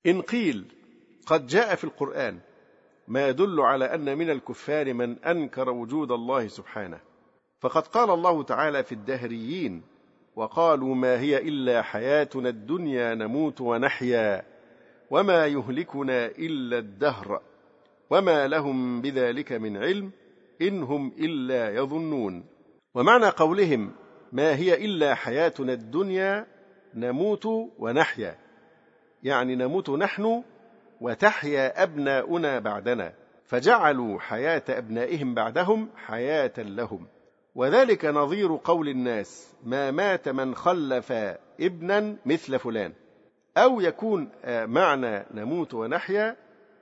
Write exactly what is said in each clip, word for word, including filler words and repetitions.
إن قيل قد جاء في القرآن ما يدل على أن من الكفار من أنكر وجود الله سبحانه، فقد قال الله تعالى في الدهريين: وقالوا ما هي إلا حياتنا الدنيا نموت ونحيا وما يهلكنا إلا الدهر وما لهم بذلك من علم إن هم إلا يظنون. ومعنى قولهم ما هي إلا حياتنا الدنيا نموت ونحيا، يعني نموت نحن وتحيا أبناؤنا بعدنا، فجعلوا حياة أبنائهم بعدهم حياة لهم. وذلك نظير قول الناس ما مات من خلف ابنا مثل فلان. أو يكون معنى نموت ونحيا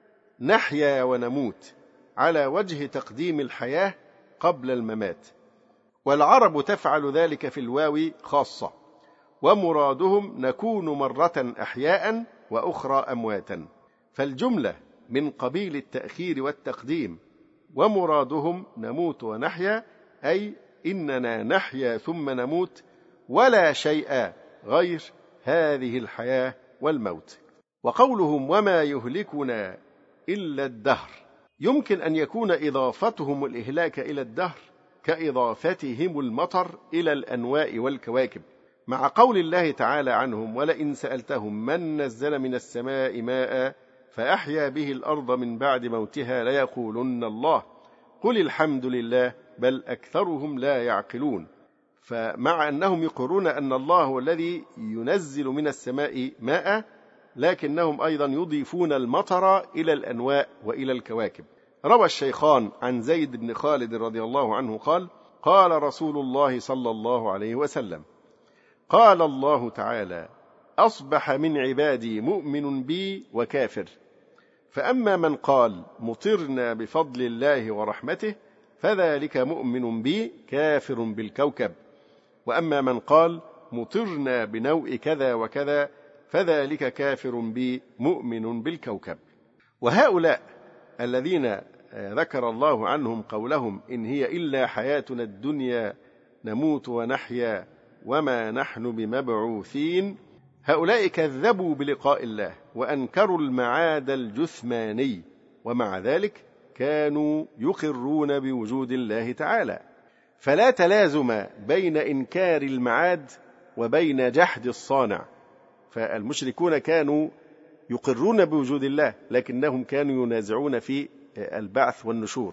نحيا ونموت على وجه تقديم الحياة قبل الممات، والعرب تفعل ذلك في الواو خاصة، ومرادهم نكون مرة أحياء وأخرى أمواتا، فالجملة من قبيل التأخير والتقديم، ومرادهم نموت ونحيا أي إننا نحيا ثم نموت ولا شيء غير هذه الحياة والموت. وقولهم وما يهلكنا إلا الدهر يمكن أن يكون إضافتهم الإهلاك إلى الدهر كإضافتهم المطر إلى الأنواء والكواكب، مع قول الله تعالى عنهم: ولئن سألتهم من نزل من السماء ماء فأحيا به الأرض من بعد موتها ليقولن الله قل الحمد لله بل أكثرهم لا يعقلون. فمع أنهم يقرون أن الله هو الذي ينزل من السماء ماء، لكنهم أيضا يضيفون المطر إلى الأنواء وإلى الكواكب. روى الشيخان عن زيد بن خالد رضي الله عنه قال: قال رسول الله صلى الله عليه وسلم: قال الله تعالى: أصبح من عبادي مؤمن بي وكافر، فأما من قال مطرنا بفضل الله ورحمته فذلك مؤمن بي كافر بالكوكب، وأما من قال مطرنا بنوء كذا وكذا فذلك كافر بي مؤمن بالكوكب. وهؤلاء الذين ذكر الله عنهم قولهم إن هي إلا حياتنا الدنيا نموت ونحيا وما نحن بمبعوثين، هؤلاء كذبوا بلقاء الله وأنكروا المعاد الجثماني، ومع ذلك كانوا يقرون بوجود الله تعالى. فلا تلازم بين إنكار المعاد وبين جحد الصانع، فالمشركون كانوا يقرون بوجود الله لكنهم كانوا ينازعون في البعث والنشور،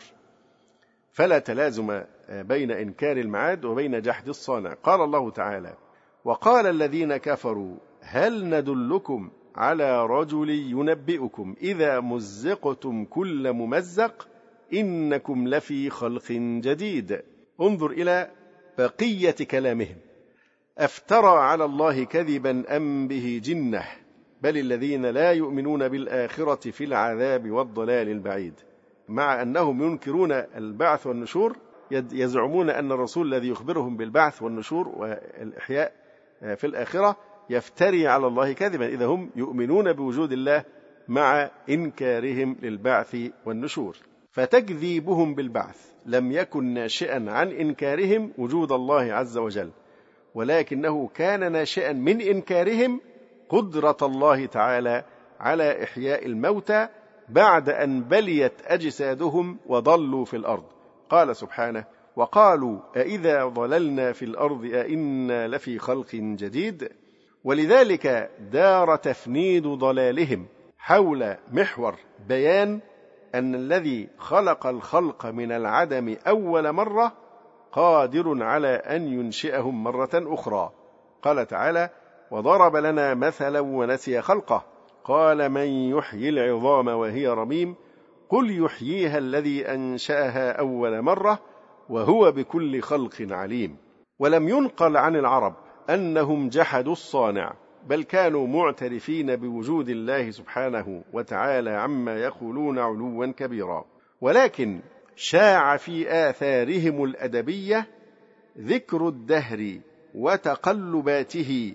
فلا تلازم بين إنكار المعاد وبين جحد الصانع. قال الله تعالى: وقال الذين كفروا هل ندلكم على رجل ينبئكم إذا مزقتم كل ممزق إنكم لفي خلق جديد. انظر إلى بقية كلامهم: أفترى على الله كذبا أم به جنة بل الذين لا يؤمنون بالآخرة في العذاب والضلال البعيد. مع أنهم ينكرون البعث والنشور يزعمون أن الرسول الذي يخبرهم بالبعث والنشور والإحياء في الآخرة يفتري على الله كذبا، إذا هم يؤمنون بوجود الله مع إنكارهم للبعث والنشور. فتكذيبهم بالبعث لم يكن ناشئا عن إنكارهم وجود الله عز وجل، ولكنه كان ناشئا من إنكارهم قدرة الله تعالى على إحياء الموتى بعد أن بليت أجسادهم وضلوا في الأرض. قال سبحانه: وقالوا أإذا ضللنا في الأرض أإنا لفي خلق جديد. ولذلك دار تفنيد ضلالهم حول محور بيان أن الذي خلق الخلق من العدم أول مرة قادر على أن ينشئهم مرة أخرى. قال تعالى: وضرب لنا مثلا ونسي خلقه قال من يحيي العظام وهي رميم قل يحييها الذي أنشأها أول مرة وهو بكل خلق عليم. ولم ينقل عن العرب أنهم جحدوا الصانع، بل كانوا معترفين بوجود الله سبحانه وتعالى عما يقولون علوا كبيرا، ولكن شاع في آثارهم الأدبية ذكر الدهر وتقلباته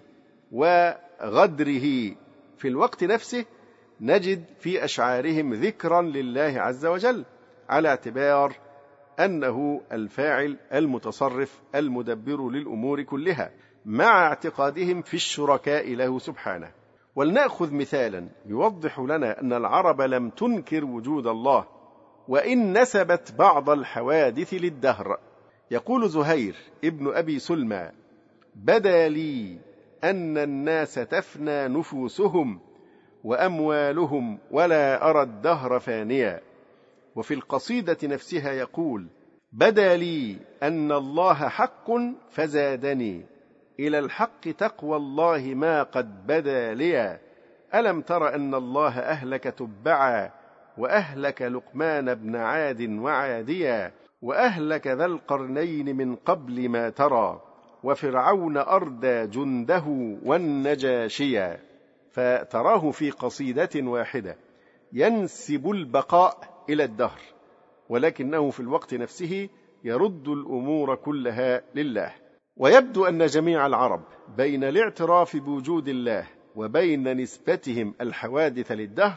وغدره في الوقت نفسه. نجد في أشعارهم ذكرا لله عز وجل على اعتبار أنه الفاعل المتصرف المدبر للأمور كلها، مع اعتقادهم في الشركاء له سبحانه. ولنأخذ مثالا يوضح لنا أن العرب لم تنكر وجود الله، وإن نسبت بعض الحوادث للدهر. يقول زهير ابن أبي سلمى: بدا لي أن الناس تفنى نفوسهم وأموالهم ولا أرى الدهر فانيا. وفي القصيدة نفسها يقول: بدا لي أن الله حق فزادني إلى الحق تقوى الله ما قد بدا لي. ألم تر أن الله أهلك تبعا وأهلك لقمان بن عاد وعاديا وأهلك ذا القرنين من قبل ما ترى وفرعون أردى جنده والنجاشيا. فتراه في قصيدة واحدة ينسب البقاء إلى الدهر، ولكنه في الوقت نفسه يرد الأمور كلها لله. ويبدو أن جميع العرب بين الاعتراف بوجود الله وبين نسبتهم الحوادث للدهر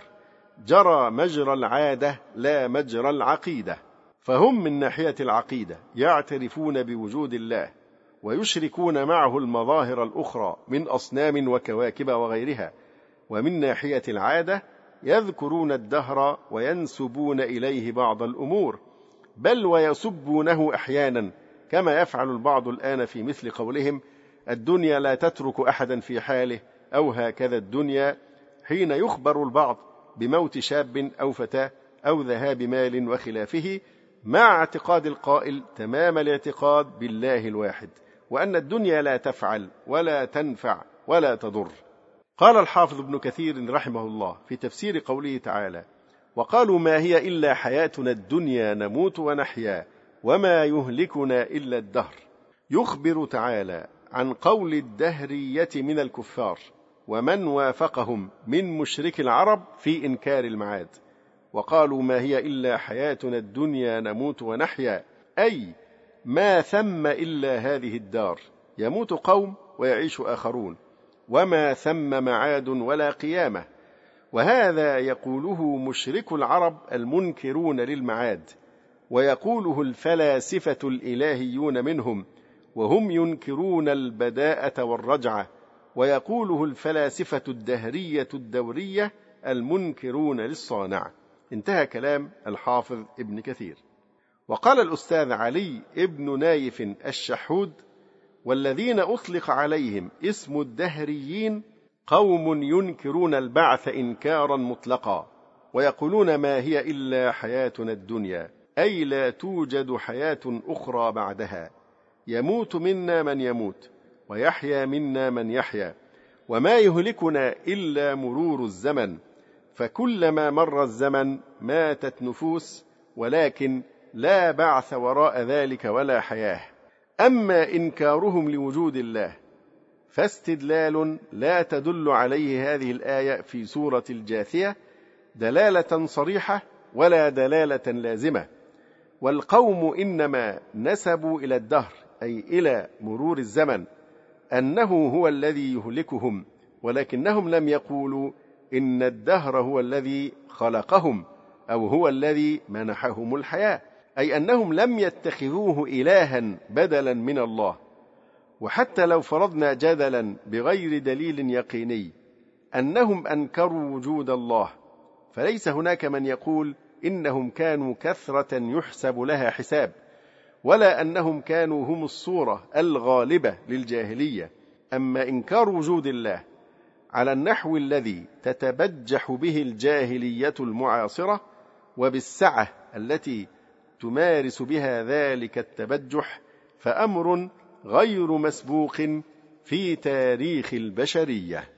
جرى مجرى العادة لا مجرى العقيدة، فهم من ناحية العقيدة يعترفون بوجود الله ويشركون معه المظاهر الأخرى من أصنام وكواكب وغيرها، ومن ناحية العادة يذكرون الدهر وينسبون إليه بعض الأمور، بل ويسبونه أحيانا كما يفعل البعض الآن في مثل قولهم: الدنيا لا تترك أحدا في حاله، أو هكذا الدنيا، حين يخبر البعض بموت شاب أو فتاة أو ذهاب مال وخلافه، مع اعتقاد القائل تمام الاعتقاد بالله الواحد، وأن الدنيا لا تفعل ولا تنفع ولا تضر. قال الحافظ ابن كثير رحمه الله في تفسير قوله تعالى: وقالوا ما هي إلا حياتنا الدنيا نموت ونحيا وما يهلكنا إلا الدهر، يخبر تعالى عن قول الدهرية من الكفار ومن وافقهم من مشرك العرب في إنكار المعاد. وقالوا ما هي إلا حياتنا الدنيا نموت ونحيا، أي ما ثم إلا هذه الدار، يموت قوم ويعيش آخرون، وما ثم معاد ولا قيامة. وهذا يقوله مشرك العرب المنكرون للمعاد، ويقوله الفلاسفة الإلهيون منهم وهم ينكرون البداءة والرجعة، ويقوله الفلاسفة الدهرية الدورية المنكرون للصانع. انتهى كلام الحافظ ابن كثير. وقال الأستاذ علي ابن نايف الشحود: والذين أطلق عليهم اسم الدهريين قوم ينكرون البعث إنكارا مطلقا، ويقولون ما هي إلا حياتنا الدنيا، أي لا توجد حياة أخرى بعدها، يموت منا من يموت ويحيا منا من يحيا، وما يهلكنا إلا مرور الزمن، فكلما مر الزمن ماتت نفوس، ولكن لا بعث وراء ذلك ولا حياة. أما إنكارهم لوجود الله فاستدلال لا تدل عليه هذه الآية في سورة الجاثية دلالة صريحة ولا دلالة لازمة. والقوم إنما نسبوا إلى الدهر، أي إلى مرور الزمن، أنه هو الذي يهلكهم، ولكنهم لم يقولوا إن الدهر هو الذي خلقهم أو هو الذي منحهم الحياة، أي أنهم لم يتخذوه إلها بدلا من الله. وحتى لو فرضنا جدلا بغير دليل يقيني أنهم أنكروا وجود الله، فليس هناك من يقول إنهم كانوا كثرة يحسب لها حساب، ولا أنهم كانوا هم الصورة الغالبة للجاهلية. أما إنكار وجود الله على النحو الذي تتبجح به الجاهلية المعاصرة وبالسعة التي تمارس بها ذلك التبجح، فأمر غير مسبوق في تاريخ البشرية.